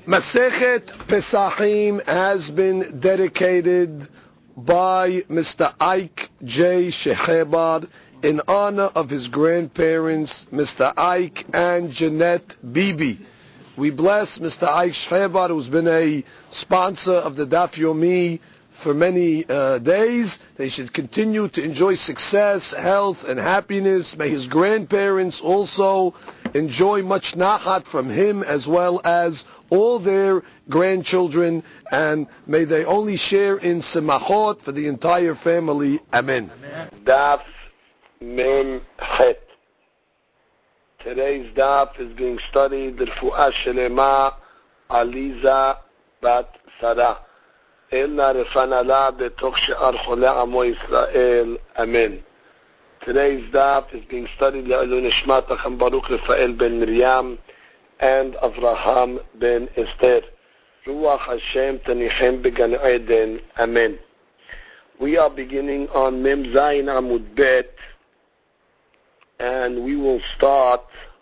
Masechet Pesachim has been dedicated by Mr. Ike J. Shehebar in honor of his grandparents, Mr. Ike and Jeanette Bibi. We bless Mr. Ike Shehebar, who's been a sponsor of the Daf Yomi for many days. They should continue to enjoy success, health, and happiness. May his grandparents also enjoy much nahat from him as well as all their grandchildren, and may they only share in semachot for the entire family. Amen. Daf Mem Het. Today's daf is being studied the Refuah Shelema Aliza Bat Sarah. Elna Refanala Betoch She'ar Cholei Amo Yisrael. Amen. Today's daf is being studied Le'ilui Nishmat Acham Baruch Rafael ben Miriam and Avraham ben Esther. Ruach Hashem Tanichem Began Eden. Amen. We are beginning on Mem Zayin Amud Bet, and we will start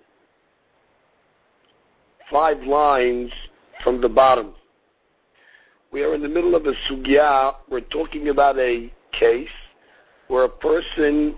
5 lines from the bottom. We are in the middle of a sugya. We're talking about a case where a person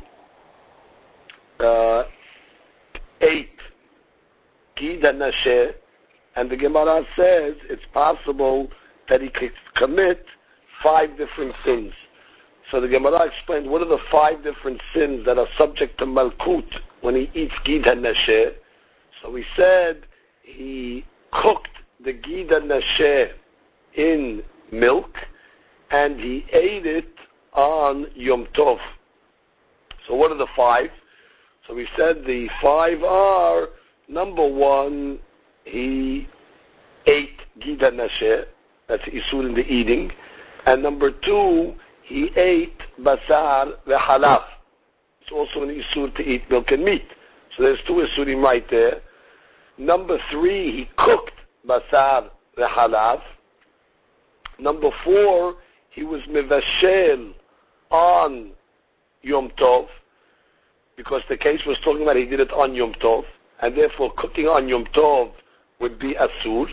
ate Gid HaNasheh, and the Gemara says it's possible that he could commit 5 different sins. So the Gemara explained what are the 5 different sins that are subject to Malkut when he eats Gid HaNasheh. So we said he cooked the Gid HaNasheh in milk and he ate it on Yom Tov. So what are the 5? So we said the 5 are, number 1, he ate Gid HaNasheh, that's Isur in the eating, and number 2, he ate Basar v'Halav. It's also an Isur to eat milk and meat. So there's 2 Isurim right there. Number 3, he cooked Basar v'Halav. Number 4, he was Mevashel on Yom Tov, because the case was talking about he did it on Yom Tov, and therefore cooking on Yom Tov would be Asur.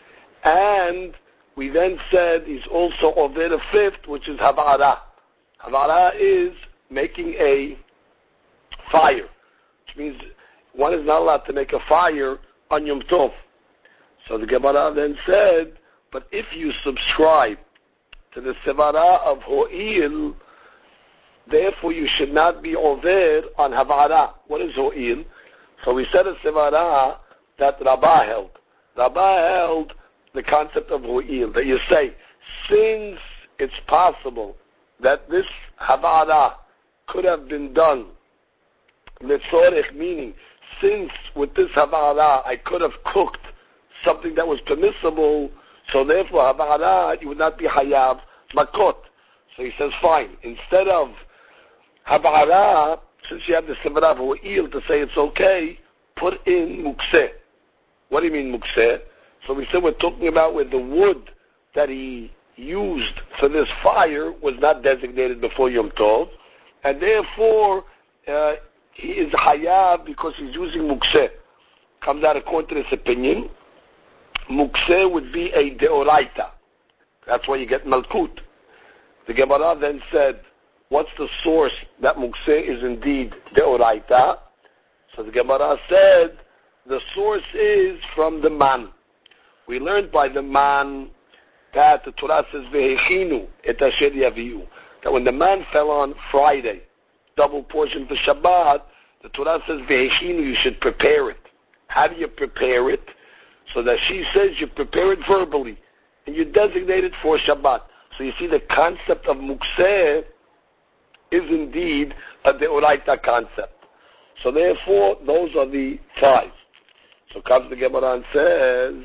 And we then said he's also over the 5th, which is Havara. Havara is making a fire, which means one is not allowed to make a fire on Yom Tov. So the Gemara then said, but if you subscribe to the Sevara of Ho'il, therefore you should not be over on Havara. What is Ho'il? So we said a Sevara that Rabbah held. Rabbah held the concept of Ho'il, that you say, since it's possible that this Havara could have been done, Letzorech, meaning, since with this Havara I could have cooked something that was permissible, so therefore Havara, you would not be Hayav Makot. So he says, fine, instead of Havara, since you have the Sevara of Ho'il to say it's okay, put in Mukseh. What do you mean Mukseh? So we said we're talking about where the wood that he used for this fire was not designated before Yom Tov, and therefore he is Hayab because he's using Mukseh. Comes out according to this opinion, Mukseh would be a Deoraita. That's why you get Malkut. The Gemara then said, what's the source that Mukseh is indeed Deoraita? So the Gemara said, the source is from the man. We learned by the man that the Torah says, Vehechinu et asher yaviu, that when the man fell on Friday, double portion for Shabbat, the Torah says, Vehechinu, you should prepare it. How do you prepare it? So that she says you prepare it verbally, and you designate it for Shabbat. So you see the concept of Mukseh is indeed a Deoraita concept. So therefore, those are the 5. So comes the Gemara and says,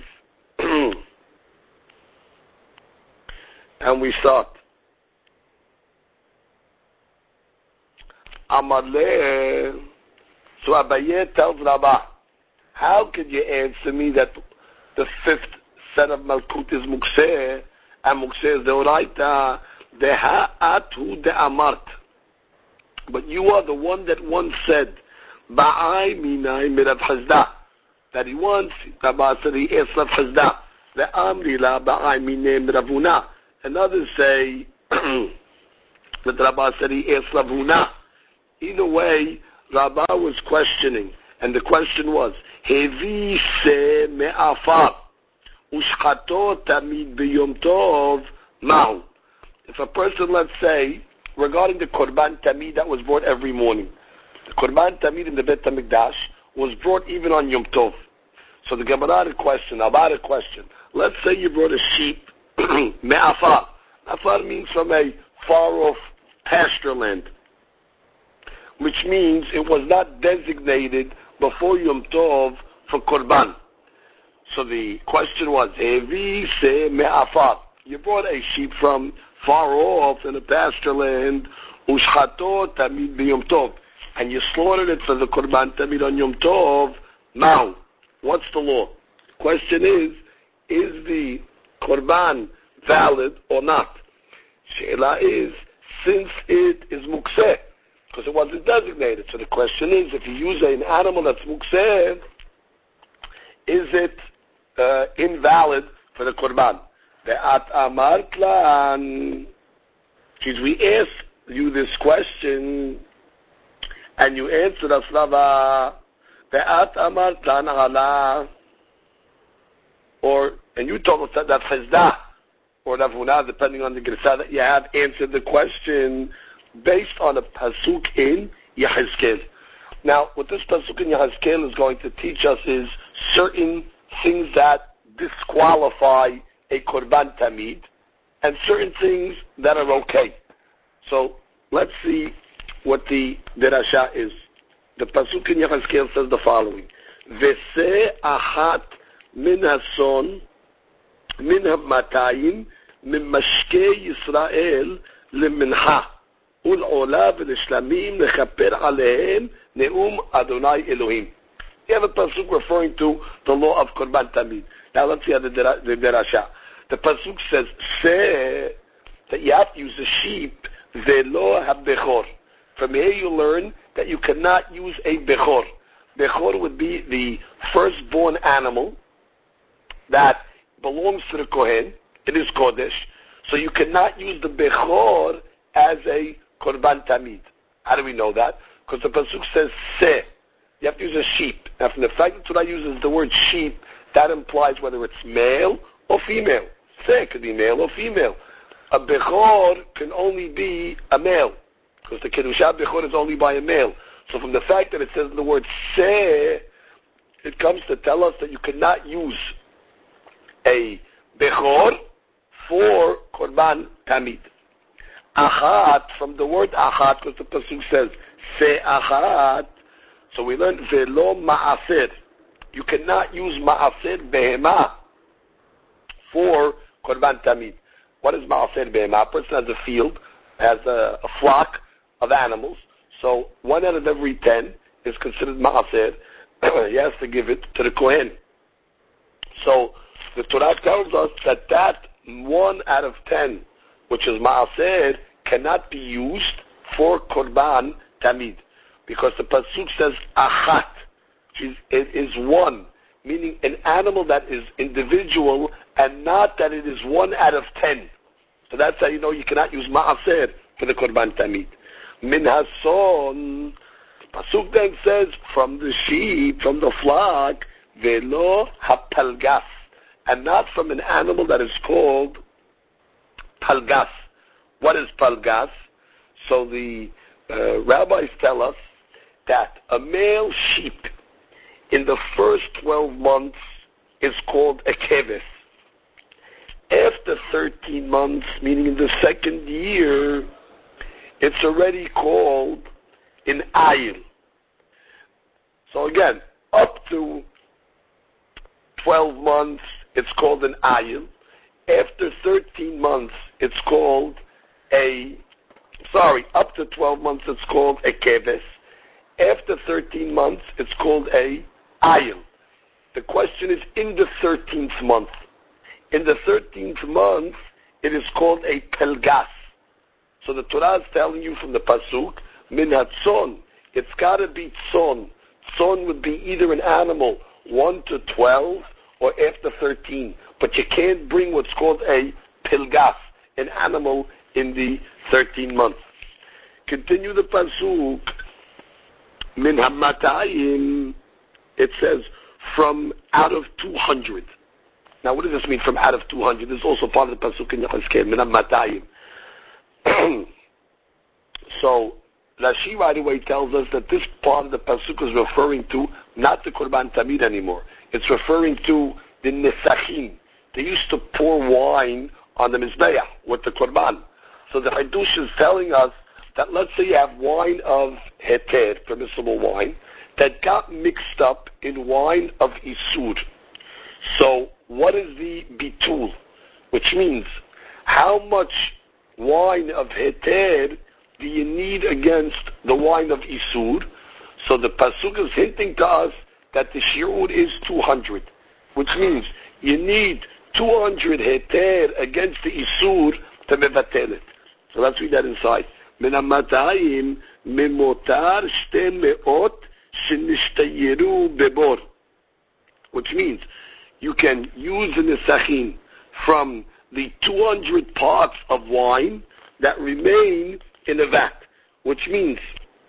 and we start. Amarle, so Abaye tells Rabbah, how can you answer me that the 5th set of Malkut is Mukseh, and Mukseh is Deoraita, Deha'atu de'amart. But you are the one that once said, Ba'ai minai mirav Hazda, that he once, Rabbi said he asked Rav Hazda, ve'amri la ba'ai minem Ravuna. And others say that Rabbah said he asked Ravuna. Either way, Rabbah was questioning, and the question was, Hevi se me'afar ushchato tamid b'yom tov ma'u. If a person, let's say, regarding the Korban Tamid that was brought every morning, the Korban Tamid in the Beit HaMikdash was brought even on Yom Tov. So the Gemara had a question, about a question. Let's say you brought a sheep, me'afar. Afar means from a far-off pasture land, which means it was not designated before Yom Tov for Korban. So the question was, Hevi se me'afar. You brought a sheep from far off in a pasture land, ushchato tamid b'yom tov, and you slaughtered it for the Korban Tamid on Yom Tov. Now, what's the law? The question is the Korban valid or not? She'ela is, since it is mukseh, because it wasn't designated. So the question is, if you use an animal that's mukseh, is it invalid for the Korban? Ve'at amart lan, because we asked you this question, and you answered us, Rava, ve'at amart lan ala, and you told us that Chizdah, or Ravuna, depending on the Gersa that you have, answered the question based on a pasuk in Yehezkel. Now, what this pasuk in Yehezkel is going to teach us is certain things that disqualify a Korban Tamid, and certain things that are okay. So, let's see what the Derasha is. The pasuk in Yehezkel says the following: Vese achat min hason min hamatayim min mashke Yisrael leminha ul'ola v'lishlamim lechaper alehem ne'um Adonai Elohim. You have a pasuk referring to the law of Korban Tamid. Now let's see how the Derasha. The pasuk says, say that you have to use a sheep, velo ha-bechor. From here you learn that you cannot use a bechor. Bechor would be the firstborn animal that belongs to the Kohen. It is Kodesh. So you cannot use the bechor as a Korban Tamid. How do we know that? Because the pasuk says, say. You have to use a sheep. Now from the fact that Torah uses the word sheep, that implies whether it's male or female. Say could be male or female. A bechor can only be a male, because the Kedushah bechor is only by a male. So from the fact that it says the word say, it comes to tell us that you cannot use a bechor for Korban Tamid. Achat, from the word achat, because the pasuk says se achat, so we learn velo ma'aser. You cannot use ma'aser behema for Korban Tamid. What is ma'aser behema? A person has a field, has a flock of animals, so 1 out of every 10 is considered ma'aser. He has to give it to the Kohen. So the Torah tells us that 1 out of 10, which is ma'aser, cannot be used for Korban Tamid, because the pasuk says achat, it is one, meaning an animal that is individual, and not that it is 1 out of 10. So that's how you know you cannot use ma'aser for the Korban Tamid. Min hason, pasuk then says, from the sheep, from the flock, velo hapalgas, and not from an animal that is called palgas. What is palgas? So the rabbis tell us that a male sheep in the first 12 months is called a keves. After 13 months, meaning in the second year, it's already called an ayil. So again, up to 12 months, it's called an ayil. After 13 months, it's called up to 12 months, it's called a keves. After 13 months, it's called a ayil. The question is, in the 13th month. In the 13th month, it is called a pelgas. So the Torah is telling you from the pasuk, min hatzon, it's got to be tzon. Tzon would be either an animal 1 to 12 or after 13. but you can't bring what's called a pilgas, an animal, in the 13 months. Continue the pasuk. Min hamatayim. It says from out of 200. Now, what does this mean? From out of 200. This is also part of the pasuk in Yechezkel. Min hamatayim. So Rashi right away tells us that this part of the pasuk is referring to not the Korban Tamid anymore. It's referring to the Nesachim. They used to pour wine on the Mizbeach with the Korban. So the Hadush is telling us that let's say you have wine of Heter, permissible wine, that got mixed up in wine of Isur. So what is the Bitul? Which means, how much wine of Heter do you need against the wine of Isur? So the pasuk is hinting to us that the shiur is 200, which means you need 200 heter against the Isur to mevatel it. So let's read that inside. Min hamatayim memotar shte meot shenishtayeru bebor. Which means you can use the nesachim from the 200 parts of wine that remain in a vat, which means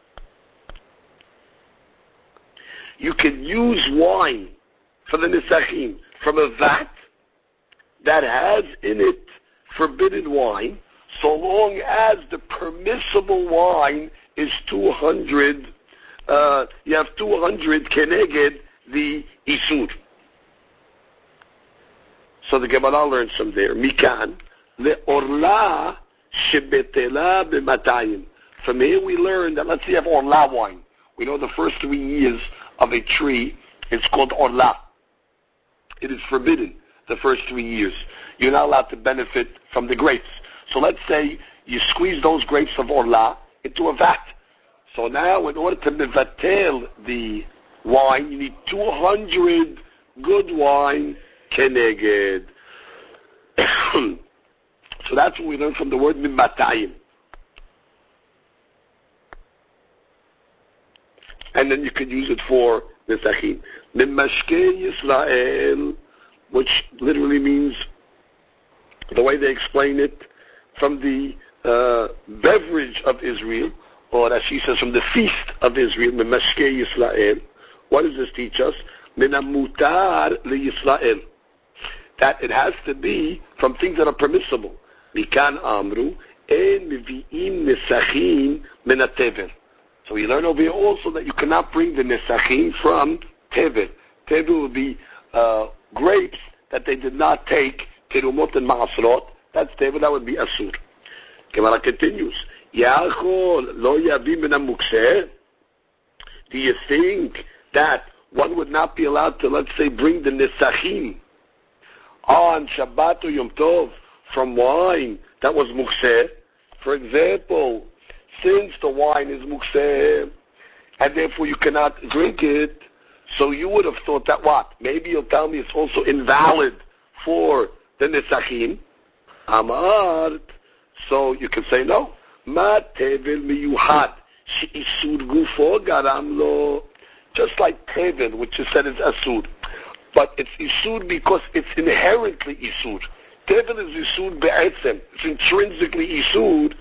you can use wine for the nesachim from a vat that has in it forbidden wine, so long as the permissible wine is 200, you have 200 keneged the isur. So the Gemara learns from there, mikan le'orla shebetela b'matayim. From here we learn that let's say you have orla wine. We know the first 3 years of a tree is called orla. It is forbidden the first 3 years. You're not allowed to benefit from the grapes. So let's say you squeeze those grapes of orla into a vat. So now in order to mevatel the wine, you need 200 good wine keneged. So that's what we learn from the word mimatayim. And then you could use it for nesachim. Mimashke Yisrael, which literally means, the way they explain it, from the beverage of Israel, or as she says, from the feast of Israel, Mimashke Yisrael. What does this teach us? Minamutar leYisrael. That it has to be from things that are permissible. Mikan amru en mivi'im nesachim min hatevel. So we learn over here also that you cannot bring the nesachim from tevel. Tevel would be grapes that they did not take terumot and ma'asrot. That's tevel. That would be asur. Gemara continues. Yachol lo yavi min hamukseh. Do you think that one would not be allowed to, let's say, bring the nesachim on Shabbat or Yom Tov from wine that was mukseh? For example, since the wine is mukseh, and therefore you cannot drink it, so you would have thought that what? Maybe you'll tell me it's also invalid for the nesachim. Amart. So you can say no. Ma tevel miyuhad she'isur gufo garam lo. Just like tevel, which is said is asur. But it's isur because it's inherently isur. Tevel is isur be'etzem. It's intrinsically isur.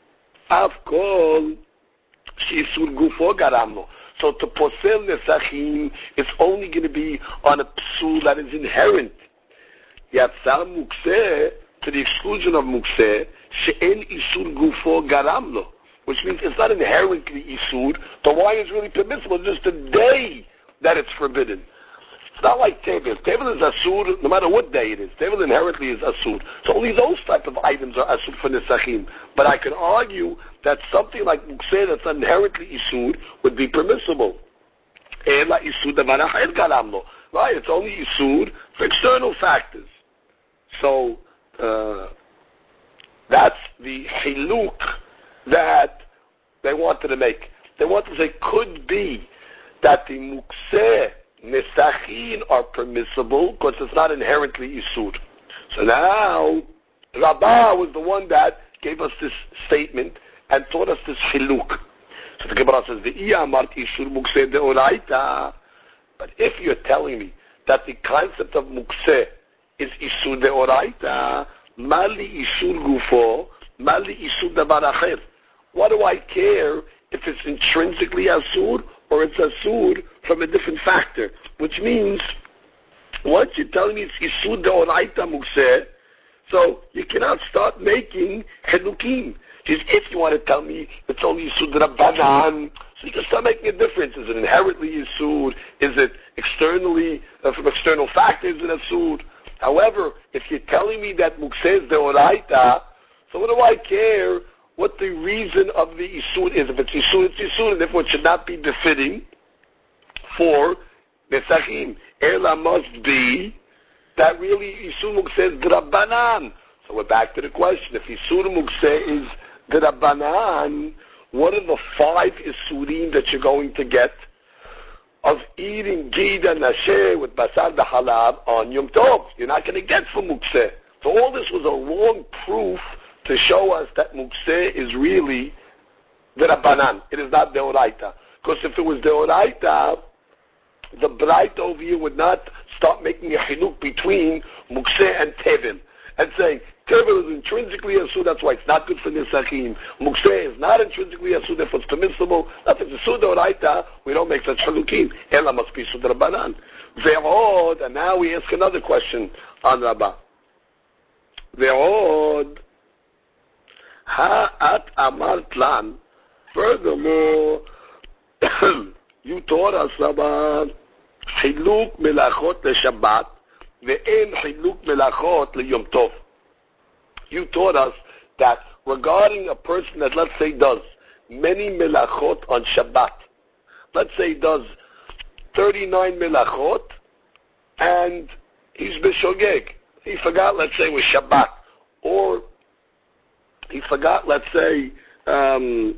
Afkol she'isur gufo garam lo. So to posel nesachim, it's only going to be on a psul that is inherent. Yatzar mukseh, to the exclusion of mukseh, she'en isur gufo garam lo. Which means it's not inherently isur. The wine is really permissible, just the day that it's forbidden. It's not like tevel. Tevel is asur no matter what day it is. Tevel inherently is asur. So only those type of items are asur for nesachim. But I can argue that something like mukseh that's inherently isur would be permissible. Ela isur davar acher garam lo. Right? It's only isur for external factors. So that's the hiluk that they wanted to make. They wanted to say, could be that the mukseh nesachim are permissible because it's not inherently isur. So now, Rabbah was the one that gave us this statement and taught us this hiluk. So the Gemara says, isur mukseh deoraita. But if you're telling me that the concept of mukseh is isur deoraita, mali isur gufo, mali isur davar acher. What do I care if it's intrinsically asur or it's asur from a different factor? Which means, once you're telling me it's isur deoraita mukseh, so you cannot start making chelukim. If you want to tell me it's only isur d'Rabbanan, so you can start making a difference. Is it inherently isur? Is it externally, from external factors, is it asur? However, if you're telling me that mukseh is deoraita, so what do I care what the reason of the isur is? If it's isur, it's isur, and therefore it should not be befitting for nesachim. Ela must be that really isur mukseh is d'Rabbanan. So we're back to the question. If isur mukseh is d'Rabbanan, what are the 5 isurim that you're going to get of eating gida nashe with basar halab on Yom Tov? You're not going to get from mukseh. So all this was a long proof to show us that mukseh is really d'Rabbanan. It is not deoraita. Because if it was deoraita, the bright over here would not start making a chiluk between mukseh and tevil and saying tevil is intrinsically asur, that's why it's not good for nisachim. Mukseh is not intrinsically asur, therefore it's permissible. If it's asur deoraita, we don't make such chalukim. Ela must be asur d'Rabbanan. Ve'od, and now we ask another question on Rabbah. Ve'od, ha'at amart lan. Furthermore, you taught us about חילוק מלאכות לשבת ואין חילוק מלאכות ליום טוב. You taught us that regarding a person that, let's say, does many melachot on Shabbat, let's say he does 39 melachot, and he's b'shogeg. He forgot, let's say, it was Shabbat. Or he forgot, let's say he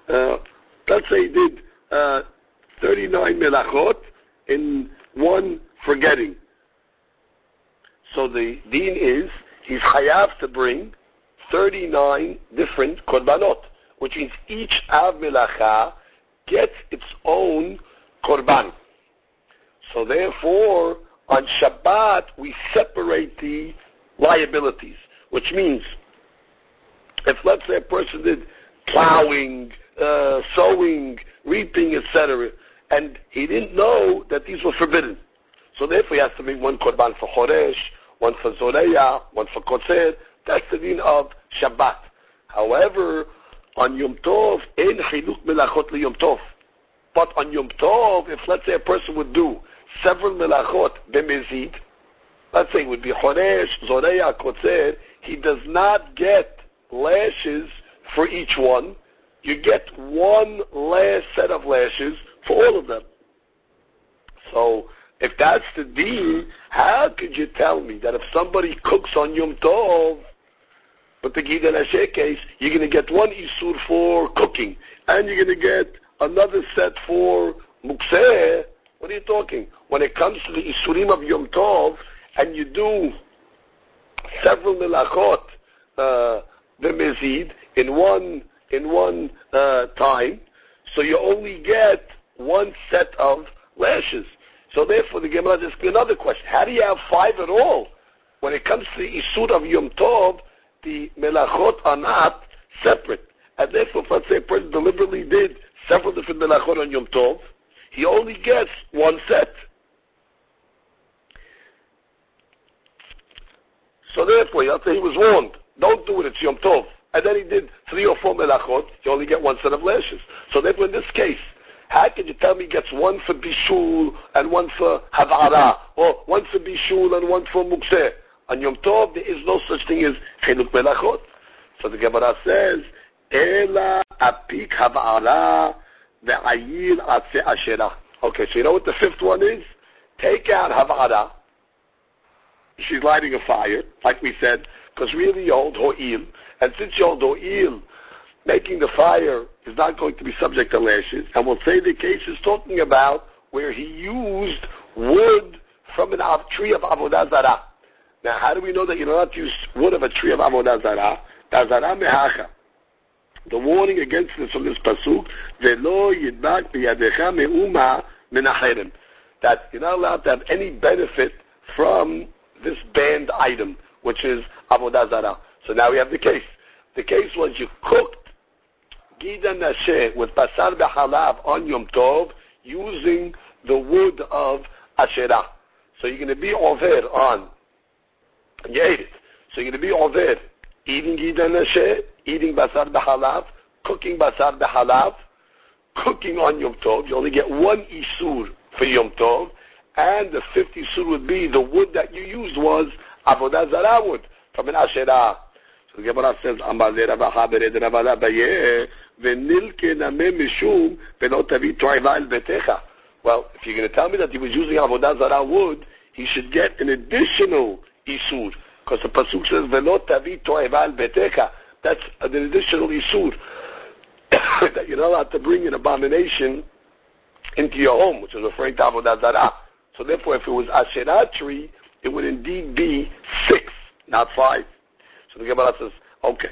did 39 melachot in one forgetting. So the deen is, he's chayav to bring 39 different korbanot, which means each av melacha gets its own korban. So therefore, on Shabbat, we separate the liabilities, which means, if let's say a person did plowing, sowing, reaping, etc., and he didn't know that these were forbidden. So therefore he has to make one korban for Choresh, one for Zoreya, one for Kotzer. That's the din of Shabbat. However, on Yom Tov, ein chiluk melachot li Yom Tov. But on Yom Tov, if let's say a person would do several melachot b'mezid, let's say it would be Choresh, Zoreya, Kotzer, he does not get lashes for each one. You get one last set of lashes for all of them. So, if that's the deen, how could you tell me that if somebody cooks on Yom Tov, but the Gida Nashe case, you're going to get one isur for cooking, and you're going to get another set for mukseh? What are you talking? When it comes to the isurim of Yom Tov, and you do several melachot, the mezid, in one time, so you only get one set of lashes. So therefore the Gemara asks another question. How do you have 5 at all? When it comes to the isur of Yom Tov, the melachot are not separate. And therefore, if let's say a person deliberately did several different melachot on Yom Tov, he only gets one set. So therefore, you have to say he was warned. Don't do it, it's Yom Tov. And then he did 3 or 4 melachot, you only get one set of lashes. So therefore, in this case, how can you tell me he gets one for bishul and one for havara, or one for bishul and one for mukseh? On Yom Tov, there is no such thing as chiluk melachot. So the Gemara says, Ela apik havara ve'ayil atse ashera. Okay, so you know what the 5th one is? Take out havara. She's lighting a fire, like we said, because really you hold ho'il. And since you hold ho'il, making the fire is not going to be subject to lashes, and we'll say the case is talking about where he used wood from a tree of Avodah Zarah. Now, how do we know that you do not use wood of a tree of Avodah Zarah? Tazara mehacha. The warning against this from this pasuk, Velo yidbak biyadecha me'uma min hacherem, that you're not allowed to have any benefit from this banned item, which is avodah zarah. So now we have the case. The case was you cooked gida nasheh with basar b'halav on Yom Tov using the wood of Asherah. So you're going to be over on, and you ate it. So you're going to be over eating gida nasheh, eating basar b'halav, cooking basar b'halav, cooking on Yom Tov. You only get one isur for Yom Tov, and the 50th isur would be the wood that you used was avodah zarah wood from an Asherah. So the Gemara says, Amar le Rav Acha bered Rav Abaye v'nilke nameh mishum v'lo tavi to'eva el betecha. Well, if you're going to tell me that he was using avodah zarah wood, he should get an additional isur, because the pasuk says v'lo tavi to'eva el betecha. That's an additional isur that you're not allowed to bring an abomination into your home, which is referring to avodah zarah. So therefore, if it was Asherah tree, it would indeed be 6, not 5. So the Gemara says, okay.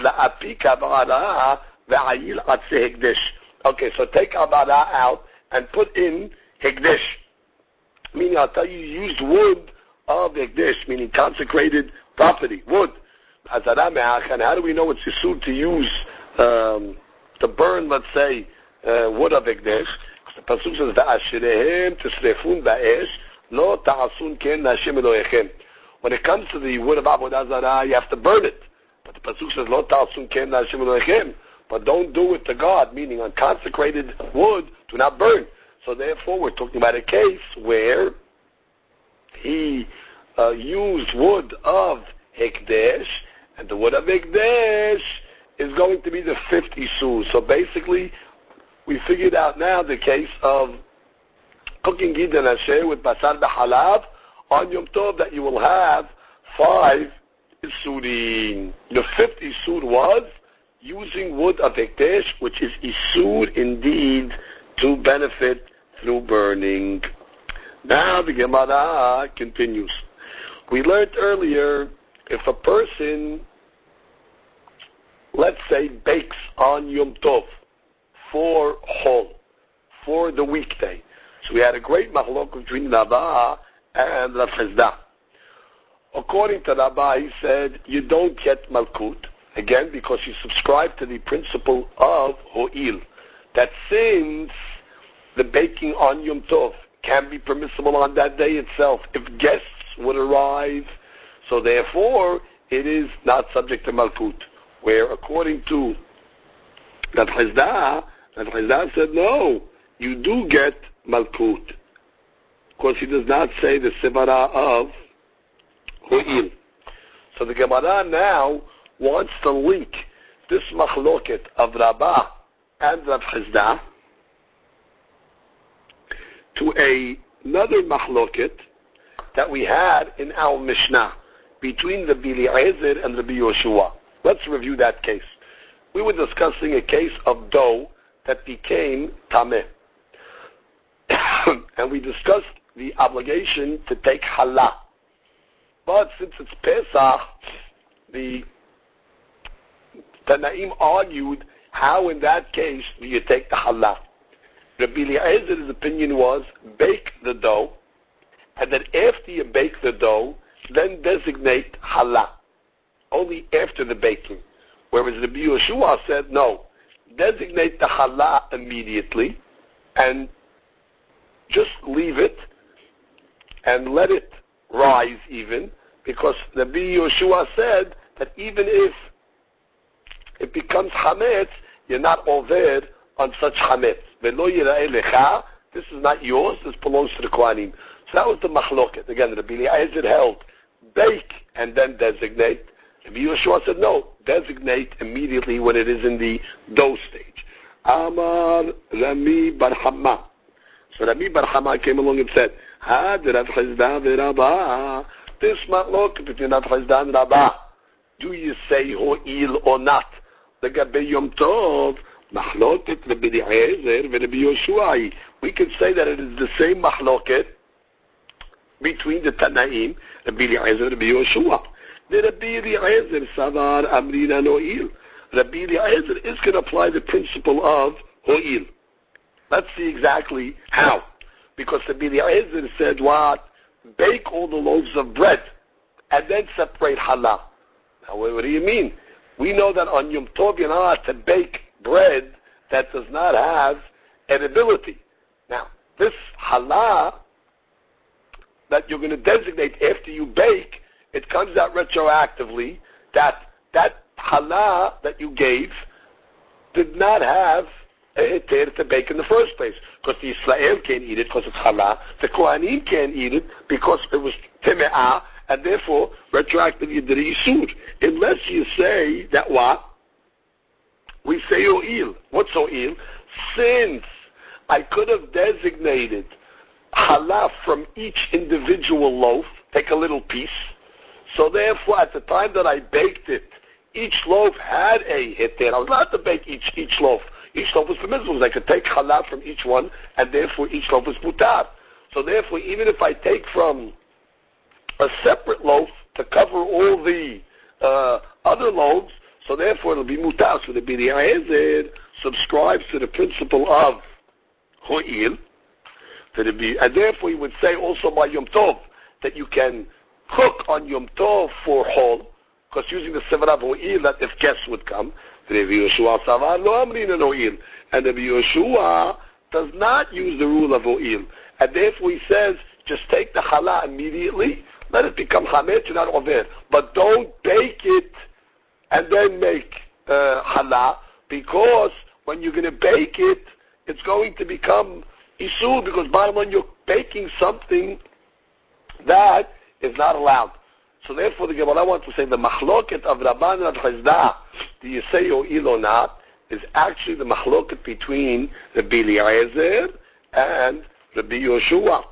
Okay, so take abara out and put in hekdesh. Meaning, I'll tell you, you used wood of hekdesh, meaning consecrated property, wood. And how do we know it's isur to use, to burn, let's say, wood of hekdesh? The pasuk says, "Va'ashirehem tisrefun ba'esh, lo ta'asun ken Hashem Elohechem." When it comes to the wood of avodah zarah, you have to burn it. But the pasuk says, "Lo ta'asun ken Hashem Elohechem." But don't do it to God, meaning on consecrated wood, do not burn. So therefore, we're talking about a case where he used wood of hekdesh, and the wood of hekdesh is going to be the 50 isur. So basically, we figured out now the case of cooking gida nasheh with basar b'halav on Yom Tov, that you will have 5 isurim. The 5th isur was using wood of hekdesh, which is isur indeed to benefit through burning. Now the Gemara continues. We learned earlier, if a person, let's say, bakes on Yom Tov, for Chol, for the weekday. So we had a great machlok between Rabba and Rav Chizda. According to Rabba, he said, you don't get malkut, again, because you subscribe to the principle of ho'il, that since the baking on Yom Tov can be permissible on that day itself, if guests would arrive, so therefore, it is not subject to malkut. Where according to Rav Chizda, and Chizda said, no, you do get malkut. Of course, he does not say the sivara of ho'il. So the Gemara now wants to link this machloket of Rabbah and Rav Chizda to another machloket that we had in our Mishnah between the Rabbi Eliezer and the Rabbi Yoshua. Let's review that case. We were discussing a case of dough that became tameh. And we discussed the obligation to take halah. But since it's Pesach, the Tanaim argued how in that case do you take the halah. Rabbi Eliezer's opinion was bake the dough, and then after you bake the dough, then designate halah. Only after the baking. Whereas Rabbi Yoshua said, no, designate the halah immediately, and just leave it, and let it rise even, because Rabbi Yoshua said that even if it becomes hametz, you're not over on such hametz. V'lo yira'eh lecha, this is not yours, this belongs to the Kohanim. So that was the machloket. Again, Rabbi Eliezer held, bake and then designate. Rabbi Yoshua said, no, designate immediately when it is in the dough stage. Amar Rami bar Hama. So Rami bar Hama came along and said, Had Rav Chizda v'Rabba. This machloket between Rav Chizda and Rabba. Do you say ho'il or not? The Gabe Yom Tov, machloket Rabbi Eliezer v'Rabbi Yoshua. We could say that it is the same machloket between the Tanaim, Rabbi Eliezer and Rabbi Yoshua. The Rabbi Eliezer savar amrina no'il. Rabbi Eliezer is going to apply the principle of ho'il. Let's see exactly how. Because Rabbi Eliezer said what? Bake all the loaves of bread. and then separate challah. Now, what do you mean? We know that on Yom Tov you're not allowed to bake bread that does not have edibility. Now, this challah that you're going to designate after you bake, it comes out retroactively that challah that you gave did not have a heter to bake in the first place. Because the Israel can't eat it because it's challah. The Kohanim can't eat it because it was teme'ah, and therefore, retroactively, you did a yisur. Unless you say that what? We say o'il. What's o'il? Since I could have designated challah from each individual loaf, take a little piece, so therefore, at the time that I baked it, each loaf had a heter. I was allowed to bake each loaf. Each loaf was permissible. I could take challah from each one, and therefore each loaf was mutar. So therefore, even if I take from a separate loaf to cover all the other loaves, so therefore it'll be mutar. So the Bili Ha'ezer subscribes to the principle of ho'il, and therefore you would say also by Yom Tov that you can cook on Yom Tov for hol, because using the Sevara ho'il, that if guests would come, and Rabbi Yoshua does not use the rule of ho'il, and therefore he says, just take the challah immediately, let it become chametz, you're not over, but don't bake it and then make challah, because when you're going to bake it, it's going to become isur, because bottom line, you're baking something that is not allowed. So therefore, the Gemara wants to say the machloket of Rabban and Chizda, do you say o'il or not, is actually the machloket between the Bili Ha'ezer and Rabbi Yoshua.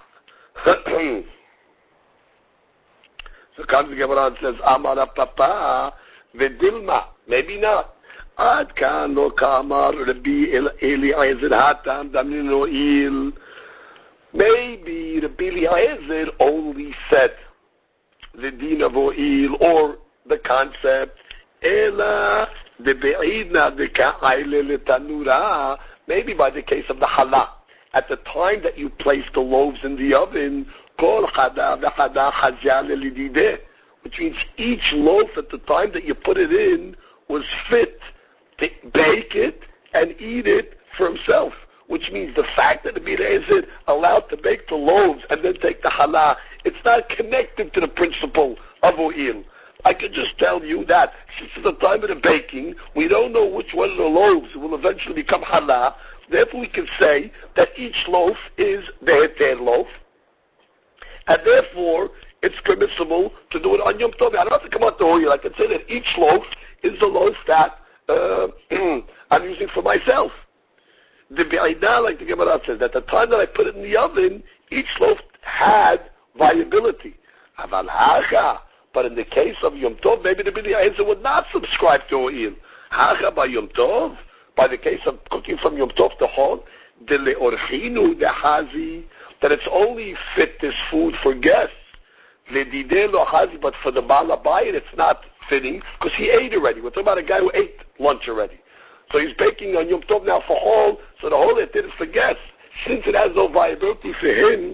So comes the Gemara and says, Amar Papa v'dilma, maybe not. Ad kan lo kamar Rabbi Eliezer hatam damnin o'il. Maybe Rabbi Eliezer only said the din of o'il, or the concept, ela de be'idna de ka'ayle letanura, maybe by the case of the challah. At the time that you place the loaves in the oven, kol chada v'chada chazya lelidideh, which means each loaf at the time that you put it in was fit to bake it and eat it for himself. Which means the fact that the Bili Ha'ezer allowed to bake the loaves and then take the challah, it's not connected to the principle of o'il. I could just tell you that since at the time of the baking, we don't know which one of the loaves will eventually become challah. Therefore, we can say that each loaf is the heter loaf, and therefore it's permissible to do it on Yom Tov. I don't have to come out to o'il. I can say that each loaf is the loaf that I'm using for myself. The Be'aidah, like the Gemara says, at the time that I put it in the oven, each loaf had viability. But in the case of Yom Tov, maybe the Bili Ha'ezer would not subscribe to o'il. Hacha by Yom Tov, by the case of cooking from Yom Tov to hol, de le'orchinu dehazi, that it's only fit this food for guests. Le'dideh lo hazi, but for the Baal Habayit, it's not fitting, because he ate already. We're talking about a guy who ate lunch already. So he's baking on Yom Tov now for hol, so the hol it didn't forget. Since it has no viability for him,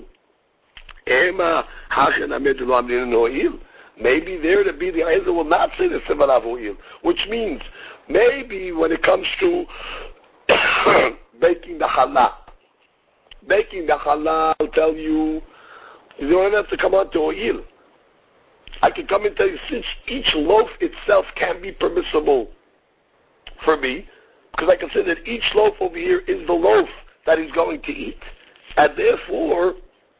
maybe there the Bili Ha'ezer will not say the Sevarav o'il, which means maybe when it comes to baking the challah, I'll tell you, you don't have to come on to o'il. I can come and tell you, since each loaf itself can be permissible for me, because I can say that each loaf over here is the loaf that he's going to eat, and therefore,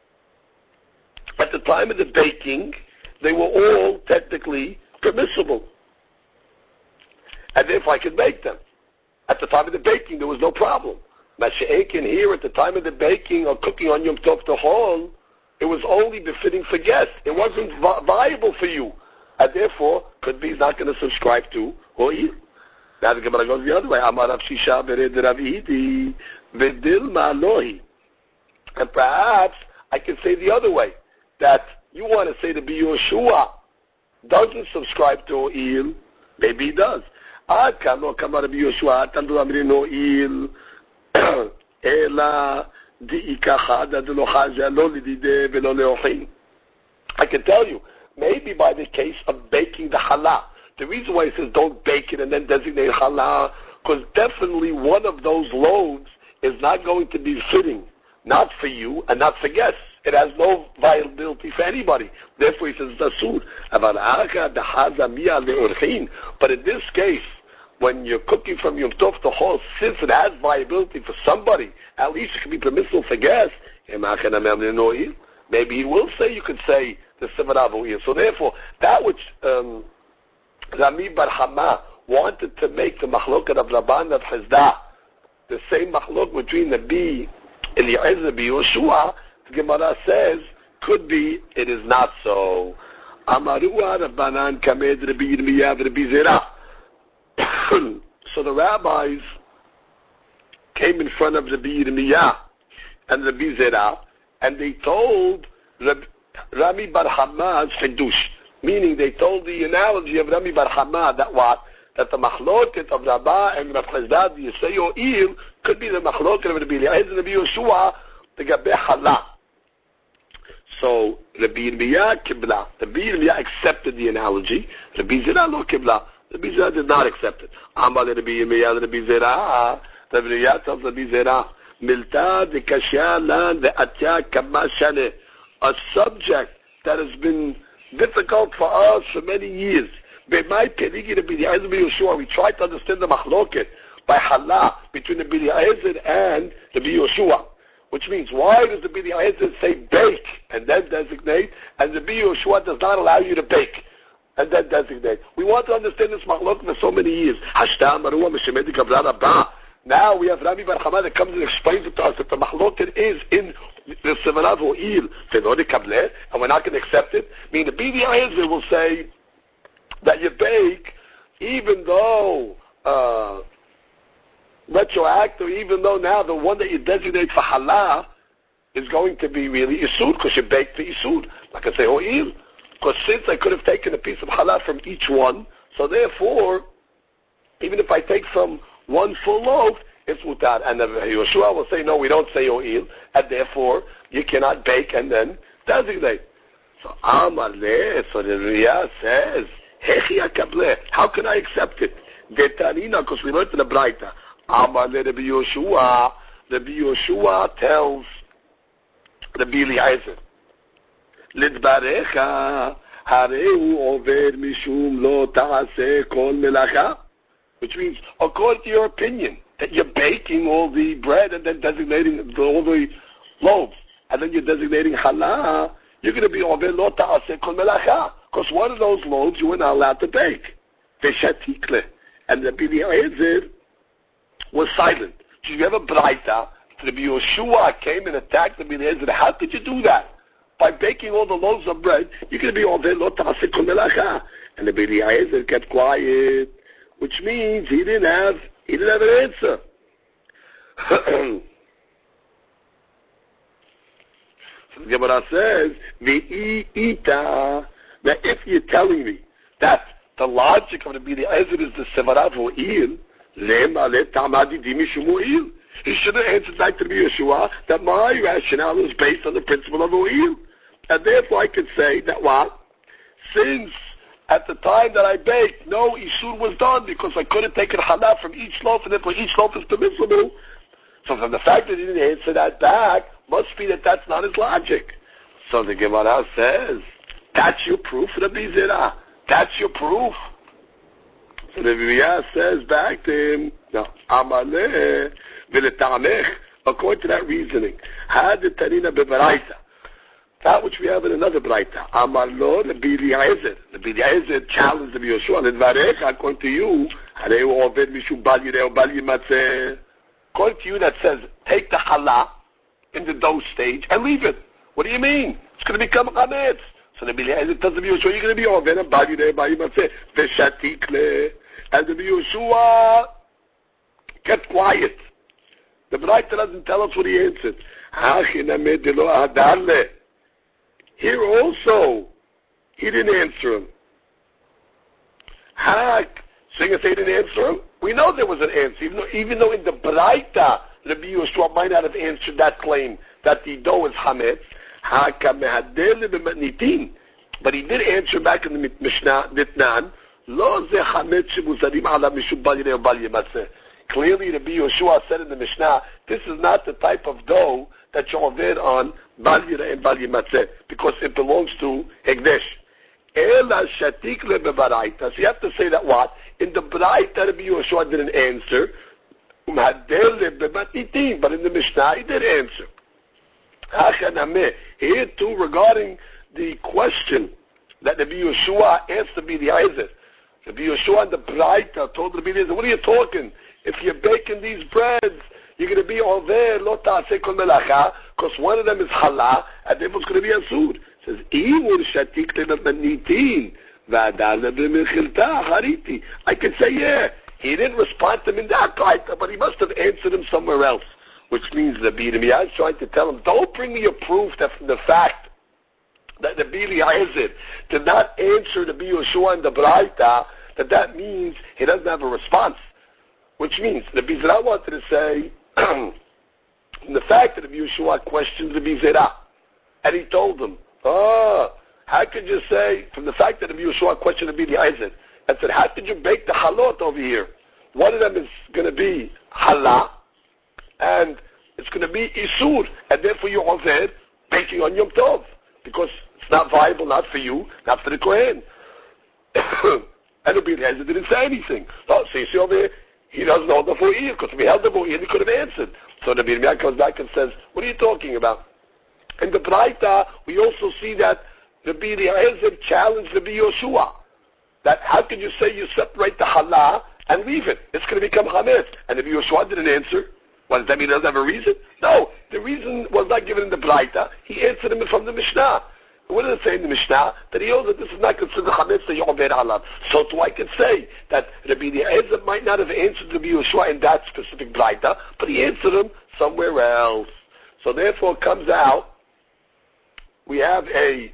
at the time of the baking, they were all technically permissible. And therefore I could make them. At the time of the baking, there was no problem. Masha'ekin here, at the time of the baking or cooking on Yom Tov to hol, it was only befitting for guests. It wasn't viable for you. And therefore, could be not going to subscribe to o'il. Now the Gemara goes the other way. Amar Rav Shisha bered Rav Hidi v'dilma lohi. And perhaps I can say the other way, that you want to say to be Yoshua doesn't subscribe to o'il, maybe he does. Ad kan lo kamar Rabbi Yoshua tandu amrin o'il ela di'ika chada de lo chazya lo lidide velo leochin. I can tell you, maybe by the case of baking the challah. The reason why he says don't bake it and then designate challah, because definitely one of those loaves is not going to be fitting, not for you and not for guests. It has no viability for anybody. Therefore he says asur. But in this case, when you're cooking from Yom Tov to Chol, since it has viability for somebody, at least it can be permissible for guests. Maybe he will say you could say the Simarav O'ir. So therefore, that which Rami Bar Hama wanted to make the Mahlokat of Rabban of Hizdah, the same Mahlok between the Bi Eliezer and Bi Yoshua, the Gemara says, could be, it is not so. Amarua Rabbanan Kamed Rabbi Yirmiyav Rabbi Zerah. So the rabbis came in front of Rabbi Yirmiyah and Rabbi Zerah, and they told Rami Bar Hama's Hidush, meaning they told the analogy of Rami Bar Hama that what? That the machloket of Rabbah and Rav Chazdad, the Yisei O'il, could be the machloket of Rabbi Eliezer and Rabbi Yoshua, the Gabeh Halah. So Rabbi Yirmiyah Kibla. Rabbi Yirmiyah accepted the analogy. Rabbi Zerah lo Kibla. Rabbi Zerah did not accept it. Amal Rabbi Yirmiyah Rabbi Zerah. Rabbi Yirmiyah tells Rabbi Zerah, Milta de Kashya lan de Atya Kama Shane. A subject that has been difficult for us for many years. We tried to understand the machloket by halah between the Bili Eliezer and the Bi Yoshua. Which means, why does the Bili Eliezer say bake and then designate, and the Bi Yoshua does not allow you to bake and then designate? We want to understand this machloket for so many years. Now we have Rami Bar Hama that comes and explains it to us that the machloket is in the Simarav O'il, and we're not going to accept it. I mean, the Bili Eliezer will say that you bake, even though retroactive, even though now the one that you designate for halah is going to be really isud, because you baked the isud. Like I say, o'il, because since I could have taken a piece of halah from each one, so therefore, even if I take from one full loaf, it's mutar. And Yoshua will say, no, we don't say o'il, and therefore, you cannot bake and then designate. So Amar le, so the Riyah says, how can I accept it? Because we learned in the Braita. Amar le Rabbi Yoshua. Rabbi Yoshua tells Rabbi Eliezer, Lidbarecha hareu over mishum lo ta'aseh kol melacha. Which means, according to your opinion, that you're baking all the bread and then designating all the loaves, and then you're designating halah, you're going to be over lo ta'aseh kol melacha. Because one of those loaves you were not allowed to bake. Veshatikle. And Rabbi Eliezer was silent. So you have a braita. Rabbi Yoshua came and attacked Rabbi Eliezer. How could you do that? By baking all the loaves of bread, you're going to be over lo ta'aseh kol melacha. And Rabbi Eliezer kept quiet, which means he didn't have an answer. So the Gemara says, V'i'ita. Now, if you're telling me that the logic of the Bili Eliezer is the Sevarav O'il, he should have answered back to Rabbi Yoshua that my rationale is based on the principle of O'il. And therefore I could say that what? Since at the time that I baked, no Isur was done because I couldn't take a halah from each loaf, and therefore each loaf is permissible. So from the fact that he didn't answer that back, must be that that's not his logic. So the Gemara says, that's your proof, Rabbi Zerah. That's your proof. So the Riyah says back to him, no, Amaleh, V'letamech, according to that reasoning, had the Tanina B'Baraita, that which we have in another Baraita, Amallo, Rabbi Eliezer. Rabbi Eliezer challenged Rabbi Yoshua, L'dvarech, according to you, Hareu Oved Mishum Bal Yireh Bal Yimatzeh. According to you that says, take the halah in the dough stage and leave it. What do you mean? It's going to become chametz. So the Eliezer tells Rabbi Yoshua, you're going to be Oved and Bal Yireh Bal Yimatzeh. V'shatikle. And Rabbi Yoshua kept quiet. The Braita doesn't tell us what he answered. Here also, he didn't answer him. So you can say he didn't answer him? We know there was an answer, even though in the Braita, Rabbi Yoshua might not have answered that claim that the dough is chametz. But he did answer back in the Mishnah, Ditnan, Lo ze chametz shemuzarim ala mishum bal yireh bal yematzeh. Clearly, Rabbi Yoshua said in the Mishnah, this is not the type of dough that you over on bal yireh and bal yematzeh, because it belongs to Hekdesh. Ela shatik le bebaraita. So you have to say that what? In the Baraita, Rabbi Yoshua didn't answer. But in the Mishnah, he did answer. Here too, regarding the question that Rabbi Yoshua asked to be the Isaac. Rabbi Yoshua and the Baraita told Rabbi Eliezer, what are you talking? If you're baking these breads, you're going to be over lo ta'aseh kol melacha, because one of them is halal, and the other one's going to be asur. It says, I can say, yeah. He didn't respond to him in that Baraita, but he must have answered him somewhere else. Which means Rabbi Yirmiyah is trying to tell him, don't bring me a proof that from the fact that Rabbi Eliezer did not answer Rabbi Yoshua and the Baraita, that means he doesn't have a response. Which means Rabbi Zerah wanted to say, from the fact that Rabbi Yoshua questioned Rabbi Zerah, and he told him, how could you say, from the fact that Rabbi Yoshua questioned Rabbi Eliezer, and said, how could you bake the halot over here? One of them is going to be halal, and it's going to be isur, and therefore you're over baking on Yom Tov, because it's not viable, not for you, not for the Kohen. And Rabbi Eliezer didn't say anything. So you see over here, he doesn't know the bo'ir, because if he held the bo'ir, he could have answered. So Rabbi Yirmiyah comes back and says, what are you talking about? In the Baraita, we also see that Rabbi Eliezer challenged Rabbi Yoshua, that how can you say you separate the halal and leave it? It's going to become chametz. And Rabbi Yoshua didn't answer. Well, does that mean he doesn't have a reason? No, the reason was not given in the Baraita. He answered him from the Mishnah. What does it say in the Mishnah? That he knows that this is not considered chametz that you over alav. So too I could say that Rabbi Eliezer might not have answered Rabbi Yoshua in that specific Baraita, but he answered him somewhere else. So therefore it comes out, we have a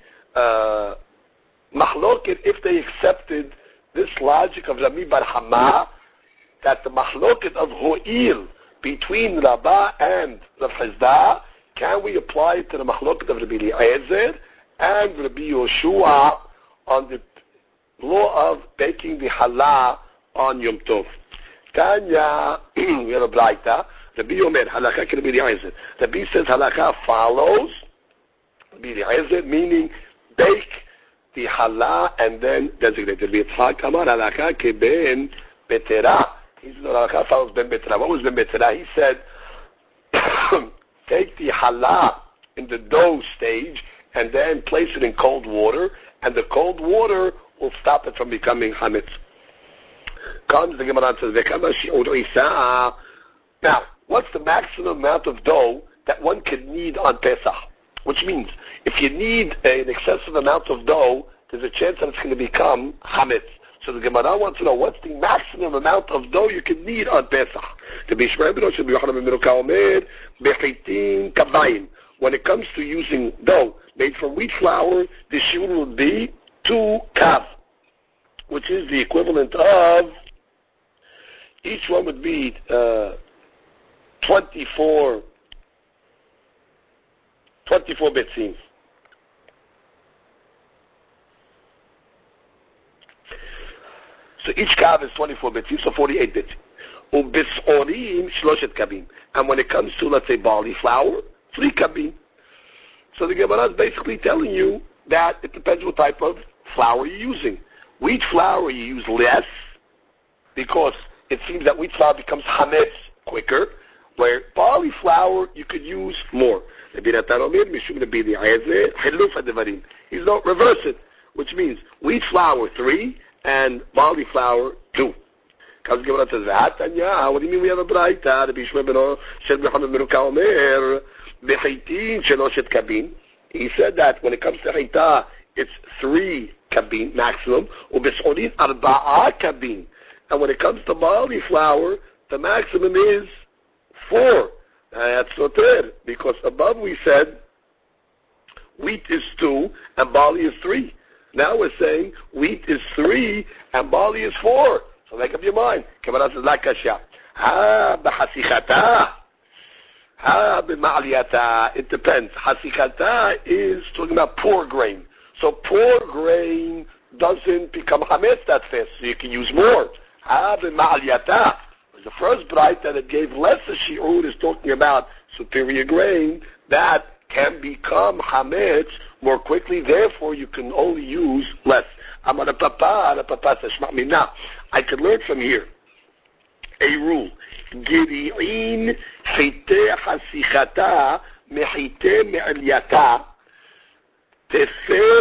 mahloket if they accepted this logic of Rami Bar Hama, that the mahloket of Ho'il between Rabbah and Rav Hizda, can we apply it to the mahloket of Rabbi Eliezer and Rabbi Yoshua on the law of baking the halal on Yom Tov? Tanya, we have a Braita, Rabbi Omer, halakha ki Rabbi Eliezer. Rabbi says halakha follows Rabbi Eliezer, meaning bake the halal and then designate it. Yitzchak Amar halakha ki ben betera. He said halakha follows ben betera. What was ben betera? He said, take the halal in the dough stage and then place it in cold water, and the cold water will stop it from becoming chametz. Comes the Gemara and says, now, what's the maximum amount of dough that one can need on Pesach? Which means, if you need an excessive amount of dough, there's a chance that it's going to become chametz. So the Gemara wants to know, what's the maximum amount of dough you can need on Pesach? When it comes to using dough made from wheat flour, the shiur would be 2 kav, which is the equivalent of, each one would be 24 bitzim. So each kav is 24 bitzim, so 48 bitzim. Ubis'orim shloshet kabim. And when it comes to, let's say, barley flour, 3 kabim. So the Gemara is basically telling you that it depends what type of flour you're using. Wheat flour you use less, because it seems that wheat flour becomes chametz quicker, where barley flour you could use more. He's not reverse it, which means wheat flour 3 and barley flour 2. Comes the Gemara says, what do you mean we have a Braita? He said that when it comes to Chita, it's 3 kabin maximum, ubis'orin 4 kabin. And when it comes to barley flour, the maximum is 4. That's not there, because above we said wheat is 2 and barley is 3. Now we're saying wheat is 3 and barley is 4. So make up your mind. Gemara says, la kasha. Ha b'hasichata. Ha b'ma'aliyata. It depends. Hasichata is talking about poor grain. So poor grain doesn't become hametz that fast, so you can use more. The first bright that it gave less a shi'ur is talking about superior grain that can become hametz more quickly, therefore you can only use less. Amar Papa says, now, I could learn from here a rule. Giri'in chite hasichata mechite me'alyata tefe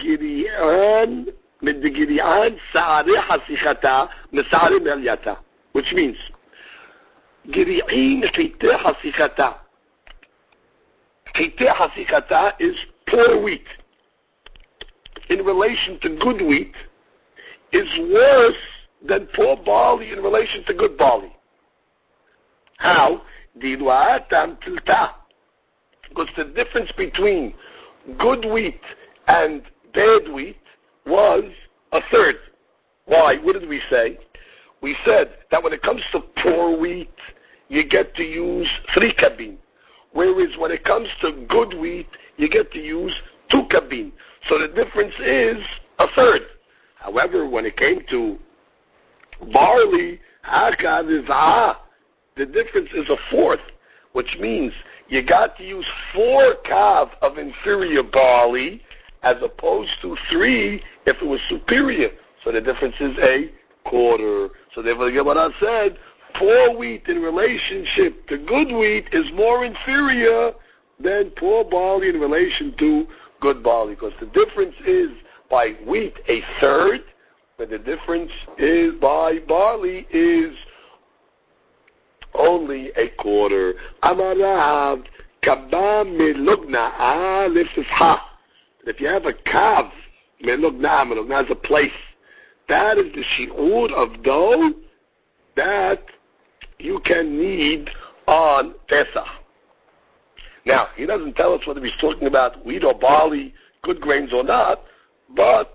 megiri'an sa'are hasichata mesa'are me'alyata. Which means, Giri'in chite hasichata. Chite hasichata is poor wheat in relation to good wheat is worse than poor barley in relation to good barley. How? Because the difference between good wheat and bad wheat was a third. Why? What did we say? We said that when it comes to poor wheat, you get to use 3 kabin. Whereas when it comes to good wheat, you get to use 2 kabin. So the difference is a third. However, when it came to barley, the difference is a fourth, which means you got to use 4 kav of inferior barley as opposed to 3 if it was superior. So the difference is a quarter. So therefore the Gemara said, poor wheat in relationship to good wheat is more inferior than poor barley in relation to good barley, because the difference is by wheat a third, but the difference is by barley is only a quarter. Amarav kabba melugna lifisha. If you have a kav melugna is a place. That is the shi'ur of dough that you can knead on Pesach. Now, he doesn't tell us whether he's talking about wheat or barley, good grains or not, but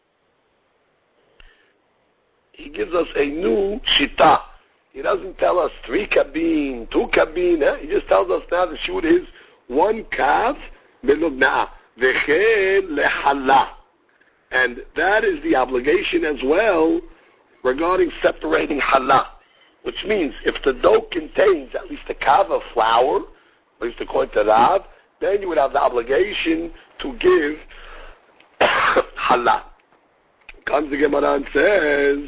he gives us a new shita. He doesn't tell us 3 kabin, 2 kabin. He just tells us now the shiur is 1 kav melugna v'chen lehala. And that is the obligation as well regarding separating halah, which means if the dough contains at least a kav of flour, at least according to Rav, then you would have the obligation to give halah. Comes the Gemara and says,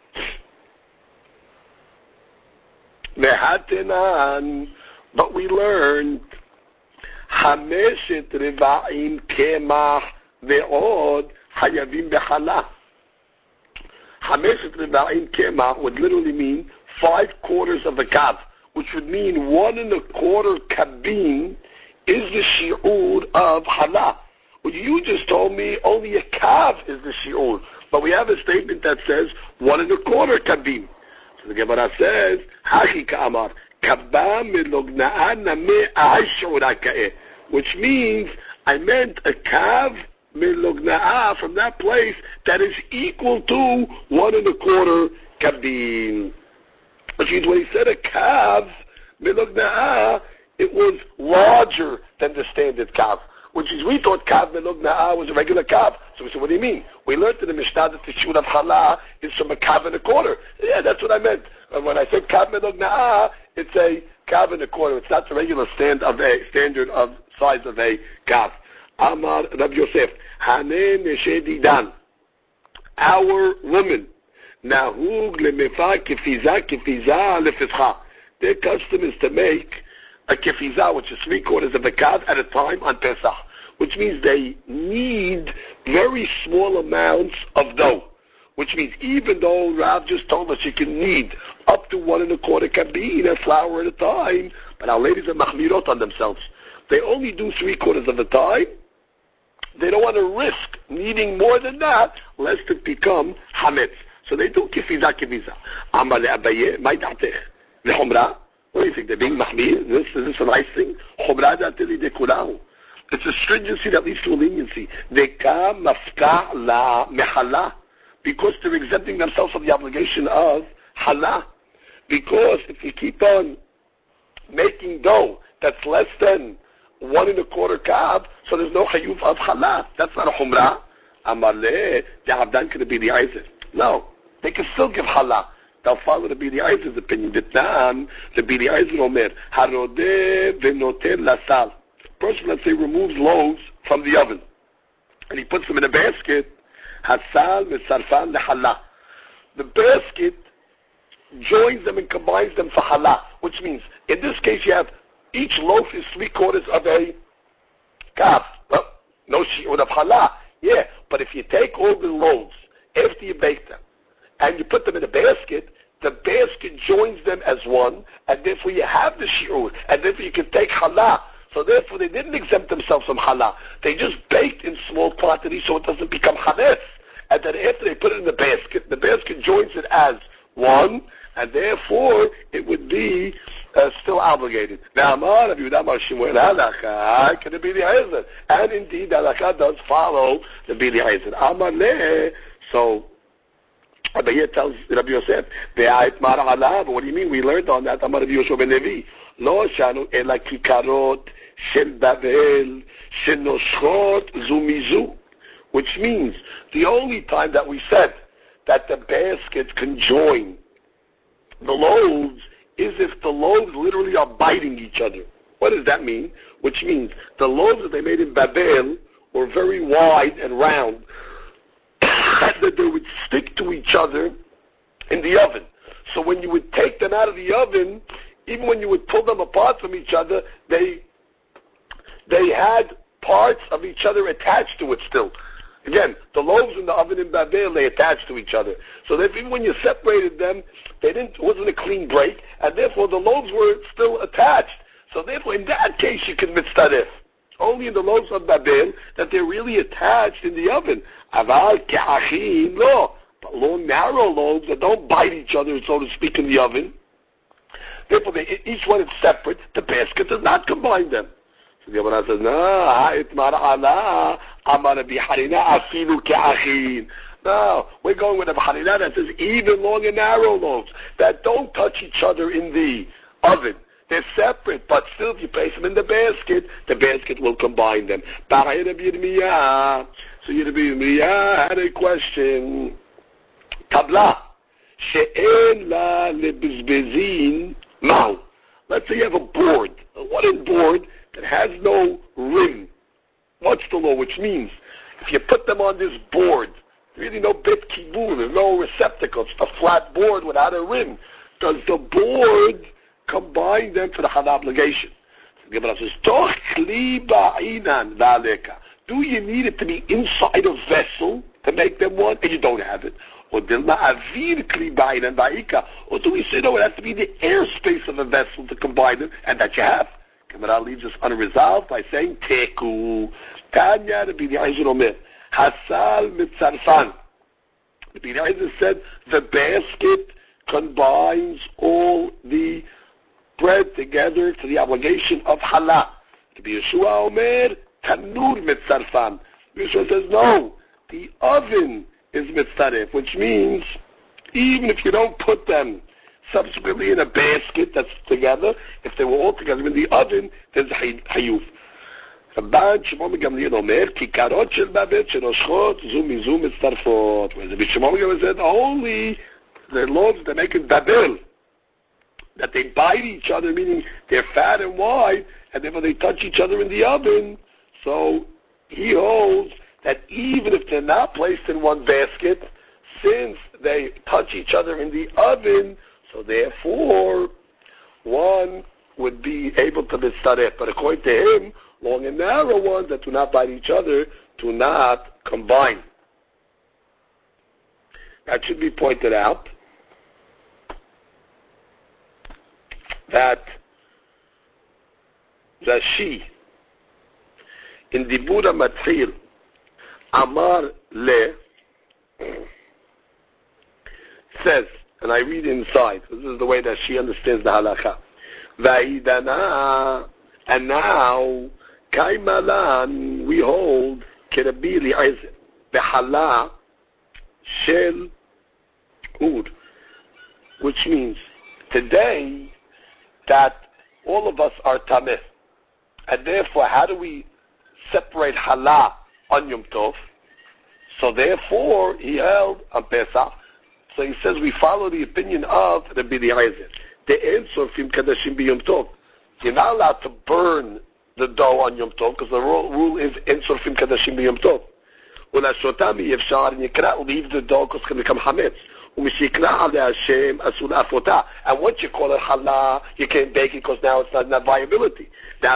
Mehatenan, but we learned, Hameshet Reva'im Kemach Ve'od Hayavim Bechalah. Hameshet Reva'im Kemach would literally mean 5 quarters of a kav, which would mean 1 1/4 kabin is the shi'ur of halah. Well, you just told me only a kav is the shi'ur, but we have a statement that says 1 1/4 kabin. So the Gemara says, Hachi ka'amar, kabba melugna'a name a'ash'ura ka'eh, which means I meant a kav melugna'a from that place that is equal to 1 1/4 kabin. Which means when he said a kav melugna'a, it was larger than the standard kav. Which is we thought kav melugna'a was a regular kav. So we said, what do you mean? We learned in the Mishnah that the shiur of halah is from a kav and a quarter. Yeah, that's what I meant. And when I said kav melugna'a, it's a kav and a quarter. It's not the regular standard of size of a kav. Amar Rav Yosef, Haneh neshedidan, our woman, nahug lemefa kefiza lefischa. Their custom is to make a kefiza, which is 3/4 of a kav at a time on Pesach, which means they need very small amounts of dough. Which means even though Rav just told us you can knead up to 1 1/4 kabin of flour at a time, but our ladies are mahmirot on themselves. They only do 3/4 of a time. They don't want to risk kneading more than that, lest it become hametz. So they do kefiza. Amar le'abaye, my datech. Le'chomra, what do you think, they're being mahmir? Is this a nice thing? Chomra dateli dekulahu. It's a stringency that leads to a leniency. Deka mafka la mehala, because they're exempting themselves from the obligation of halah. Because if you keep on making dough that's less than 1 1/4 kav, so there's no chayuv of chala. That's not a chumrah. Amar le, the abdan could be the Eizer. No, they can still give chala. They'll follow the Bili Eizer's opinion. The Bili Eizer omer, harodeh v'noter lasal. Person, let's say, removes loaves from the oven, and he puts them in a basket, hasal mitzarfan lehala. The basket joins them and combines them for halah, which means, in this case, you have each loaf is 3/4 of a kaf. Well, no shi'ur of halah. Yeah, but if you take all the loaves after you bake them and you put them in a basket, the basket joins them as one, and therefore you have the shi'ur, and therefore you can take halah. So therefore they didn't exempt themselves from halah. They just baked in small quantities so it doesn't become chametz. And then after they put it in the basket joins it as one, and therefore it would be still obligated. Now, Amar, Rabbi Yehuda Amar Shmuel, halakha, can it be the Eizer? And indeed, halakha does follow the Bili Eizer. Amar le, so Rabbi Yehuda tells Rabbi Yosef, ve'ait mar alav. What do you mean? We learned on that. Amar Rabbi Yoshua ben Levi, lo shanu ela kikarot shel Bavel shenoshchot zu mizu. Which means the only time that we said that the baskets can join the loaves is if the loaves literally are biting each other. What does that mean? Which means the loaves that they made in Babel were very wide and round, and that they would stick to each other in the oven. So when you would take them out of the oven, even when you would pull them apart from each other, they had parts of each other attached to it still. Again, the loaves in the oven in Babel, they attached to each other. So that even when you separated them, it wasn't a clean break, and therefore the loaves were still attached. So therefore, in that case, you can mitzaref. Only in the loaves of Babel that they're really attached in the oven. Aval ke'achim, no. But long, narrow loaves that don't bite each other, so to speak, in the oven. Therefore, each one is separate. The basket does not combine them. So the Gemara says, no, ha'it mar'ala. No, we're going with a Harina that says even long and narrow loaves that don't touch each other in the oven. They're separate, but still if you place them in the basket will combine them. So Yirmiyah had a question. Tabla she'en la lebizbezin ma'u. Let's say you have a board, a wooden board that has no rim. What's the law? Which means, if you put them on this board, really no bit kibul, there's no receptacle, it's a flat board without a rim. Does the board combine them for the had obligation? The Gemara says, Toch kli ba'inan va'aleka. Do you need it to be inside a vessel to make them one, and you don't have it? Or dilma avir kli ba'inan va'ika. Or do we say, no, it has to be the airspace of a vessel to combine them, and that you have? Gemara leaves us unresolved by saying, Teku. Tanya, the Bili Eizer omer, Hasal mitzarfan. The Bili Eizer said, the basket combines all the bread together to the obligation of halah. The Yeshua omer, Tanur mitzarfan. Yeshua says, no, the oven is mitzaref, which means, even if you don't put them subsequently in a basket that's together, if they were all together in the oven, there's hayuf. Rabban Shimon ben Gamliel omer, kikarot shel Babel shenoshchot zu mizu mitzarfot. Whereas Rabbi Shimon ben Gamliel said, only the loaves that make in Babel, that they bite each other, meaning they're fat and wide, and therefore they touch each other in the oven. So he holds that even if they're not placed in one basket, since they touch each other in the oven, so therefore one would be able to mitzaref. But according to him, long and narrow ones that do not bite each other do not combine. That should be pointed out that Rashi in Dibura Matzil Amar Le says, and I read inside, this is the way that she understands the halakha. Va'idana, and now Kaimalan, we hold Kerabili Eizer, Behala Shel Ud, which means today that all of us are tameh, and therefore how do we separate Halah on Yom Tov. So therefore, he held on Pesach. So he says we follow the opinion of Rabbi Eliezer. The answer from Kadashim B'Yom Tov. You're not allowed to burn the dough on Yom Tov because the rule is Answer from Kadashim B'Yom Tov. And you cannot leave the dough because it's going to become Hametz. And once you call it Halah, you can't bake it because now it's not viability. Now,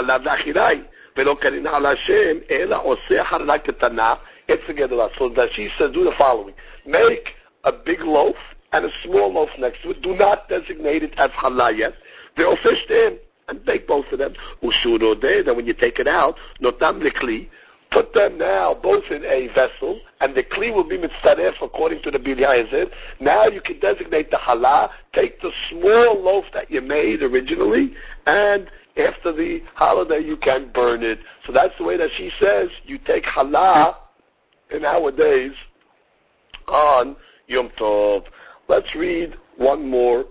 it's together. So that she says, do the following. Make a big loaf and a small loaf next to it. Do not designate it as Halah yet. They'll fish in and bake both of them. Then when you take it out, notam lekli, put them now both in a vessel, and the kli will be mitzaref according to the Eliezer. Now you can designate the Halah, take the small loaf that you made originally, and after the holiday you can burn it. So that's the way that she says you take Halah in our days on Yom Tov. Let's read one more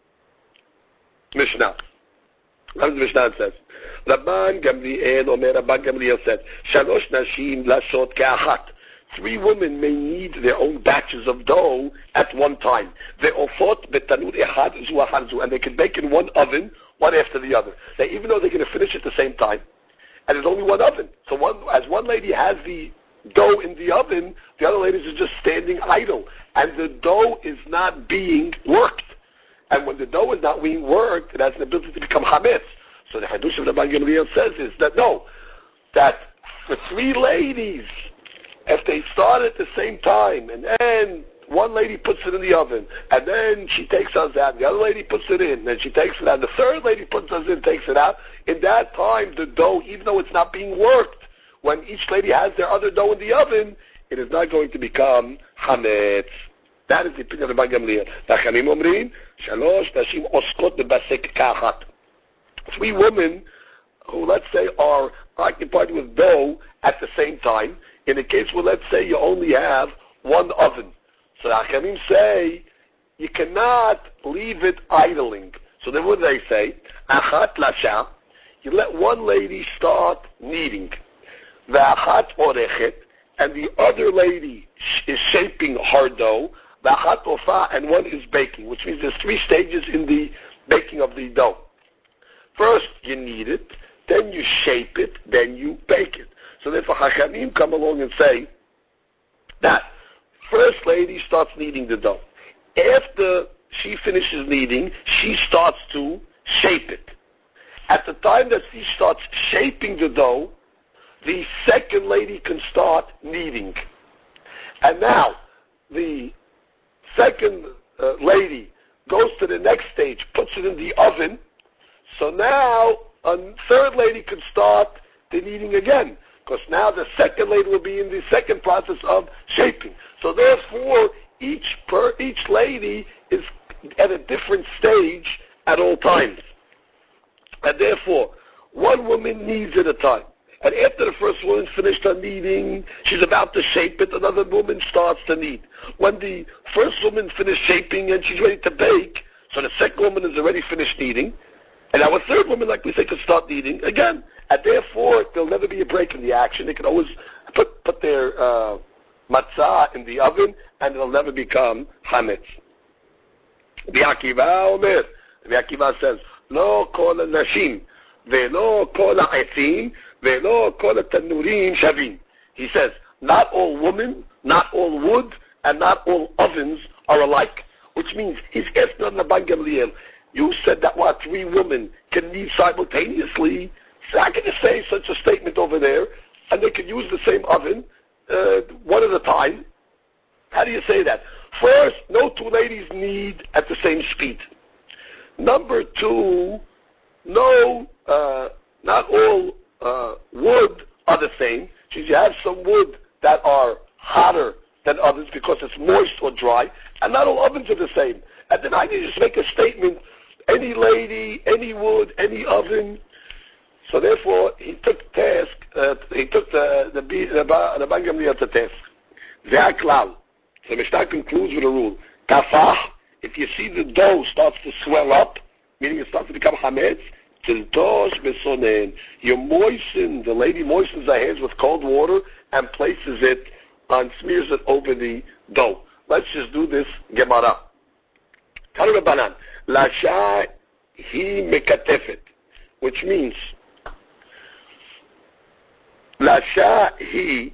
Mishnah. As the Mishnah says, Rabban Gamliel, Omer Rabban Gamliel said, Shalosh Nashim Lashot Ke'achat. 3 women may knead their own batches of dough at one time. Ve'ofot betanur echad zu achar zu, and they can bake in one oven, one after the other. Now, even though they're going to finish at the same time, and there's only one oven, so as one lady has the dough in the oven, the other lady is just standing idle, and the dough is not being worked. And when the dough is not being worked, it has an ability to become chametz. So the Hadush of Rabban Gamliel says is that no, that the 3 ladies, if they start at the same time, and then one lady puts it in the oven, and then she takes us out, and the other lady puts it in, and she takes it out, and the third lady puts us in, takes it out, in that time the dough, even though it's not being worked, when each lady has their other dough in the oven, it is not going to become chametz. That is the opinion of Rabban Gamliel. Chachamim omrim, shalosh nashim oskot bebasek ka'achat. 3 women who, let's say, are occupied with dough at the same time, in a case where, let's say, you only have one oven. So the Chachamim say, you cannot leave it idling. So then what do they say? Achat lasha, you let one lady start kneading. Ve'achat orechet, and the other lady is shaping her dough. Ve'achat ofa, and one is baking, which means there's 3 stages in the baking of the dough. First, you knead it, then you shape it, then you bake it. So therefore, Chachamim come along and say that first lady starts kneading the dough. After she finishes kneading, she starts to shape it. At the time that she starts shaping the dough, the second lady can start kneading. And now, the second lady goes to the next stage, puts it in the oven. So now, a third lady can start the kneading again, because now the second lady will be in the second process of shaping. So therefore, each lady is at a different stage at all times. And therefore, one woman kneads at a time. And after the first woman finished her kneading, she's about to shape it, another woman starts to knead. When the first woman finished shaping and she's ready to bake, so the second woman is already finished kneading, and now a third woman, like we say, can start kneading again. And therefore, there'll never be a break in the action. They can always put their matzah in the oven, and it'll never become chametz. Rabbi Akiva says, Lo kol nashim, ve'lo kol ha'etzim, ve'lo kol tanurim shavim. He says, not all women, not all wood, and not all ovens are alike. Which means, he's asking on Rabban Gamliel, you said that 3 women can knead simultaneously. So how can you say such a statement over there, and they can use the same oven one at a time? How do you say that? First, no 2 ladies knead at the same speed. Number 2, not all wood are the same. So you have some wood that are hotter than others because it's moist or dry, and not all ovens are the same. And then I can just make a statement, any lady, any wood, any oven. So therefore, he took the Rabban Gamliel to task. Ve'aklal. So Mishnah concludes with a rule. Kafach, if you see the dough starts to swell up, meaning it starts to become hametz, Tiltosh besonen. You moisten, the lady moistens her hands with cold water and places it smears it over the dough. Let's just do this Gemara. Tanu Rabbanan. Lasha hi mekatefet. Which means, Lasha hi,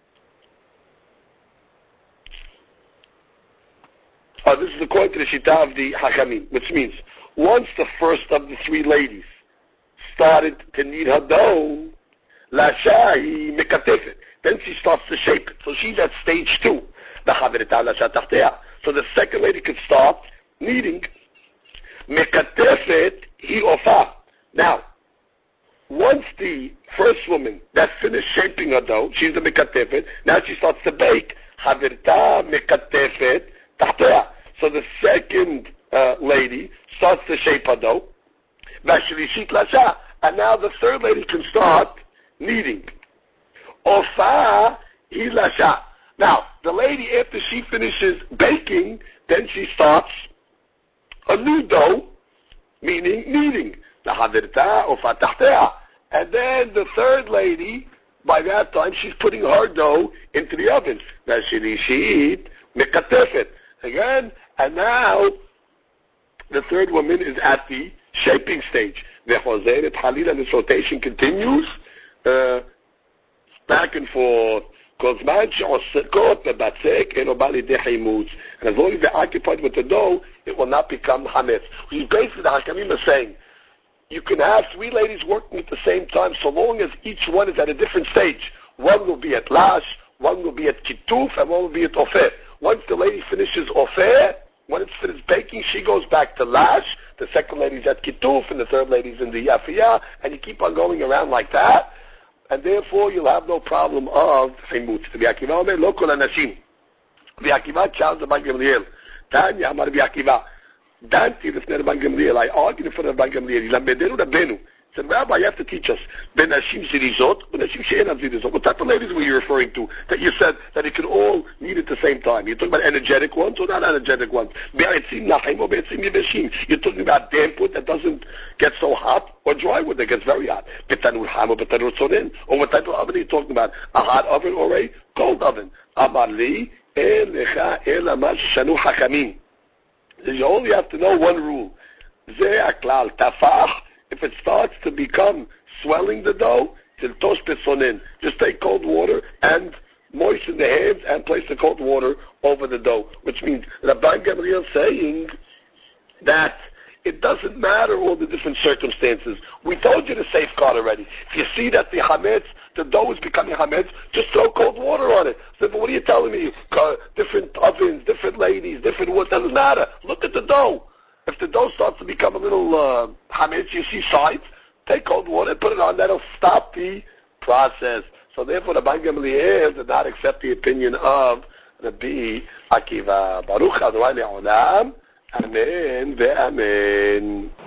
this is according to the Shita of the Hachamim, which means, once the first of the three ladies started to knead her dough, Lasha hi mekatefet. Then she starts to shape it. So she's at stage 2. So the second lady could start kneading. Mekatefet hi ofa. Now, once the first woman that finished shaping her dough, she's the mekatefet, now she starts to bake. Havirta mekatefet tahtea. So the second lady starts to shape her dough. Vashlishit lasha. And now the third lady can start kneading. Ofa hi lasha. Now, the lady, after she finishes baking, then she starts a new dough, meaning kneading. And then the third lady, by that time, she's putting her dough into the oven. Again, and now the third woman is at the shaping stage. This rotation continues back and forth. And as long as they're occupied with the dough, it will not become hametz. Which is basically the Hakamim are saying, you can have three ladies working at the same time so long as each one is at a different stage. One will be at lash, one will be at kituf, and one will be at ofer. Once the lady finishes ofer, when it's finished baking, she goes back to lash, the second lady's at kituf, and the third lady's in the yafiyah, and you keep on going around like that. And therefore you'll have no problem of chimut. Rabbi Akiva omer lo kol hanashim. Rabbi Akiva challenged Rabban Gamliel. Tanya amar Rabbi Akiva. Danti lifnei Rabban Gamliel. I argued in front of Rabban Gamliel. Yilamedenu Rabbeinu. He said, Rabbi, you have to teach us. Ben hashim zirizot, ben hashim she'enam zirizot. What type of ladies were you referring to? That you said that it could all knead at the same time. You're talking about energetic ones or not energetic ones? Be'etzim nachim or be'etzim yeveshim. You're talking about damp wood that doesn't get so hot, or dry wood that gets very hot. Betanur ham or betanur tzonin. Or what type of oven are you talking about? A hot oven or a cold oven? Amar li elecha ela shanu hakamim. You only have to know one rule. Ze aklal tafach. If it starts to become swelling the dough, tiltosh besonin. Just take cold water and moisten the hands and place the cold water over the dough. Which means Rabban Gamliel saying that it doesn't matter all the different circumstances. We told you the safeguard already. If you see that the hametz, the dough is becoming hametz, just throw cold water on it. So, but what are you telling me? Different ovens, different ladies, different wood, doesn't matter. Look at the dough. If the dough starts to become a little hametz, you see sides, take cold water and put it on. That'll stop the process. So therefore, the Rabban Gamliel did not accept the opinion of Rabbi Akiva. Baruch Adonai Le'olam. Amen ve'amen.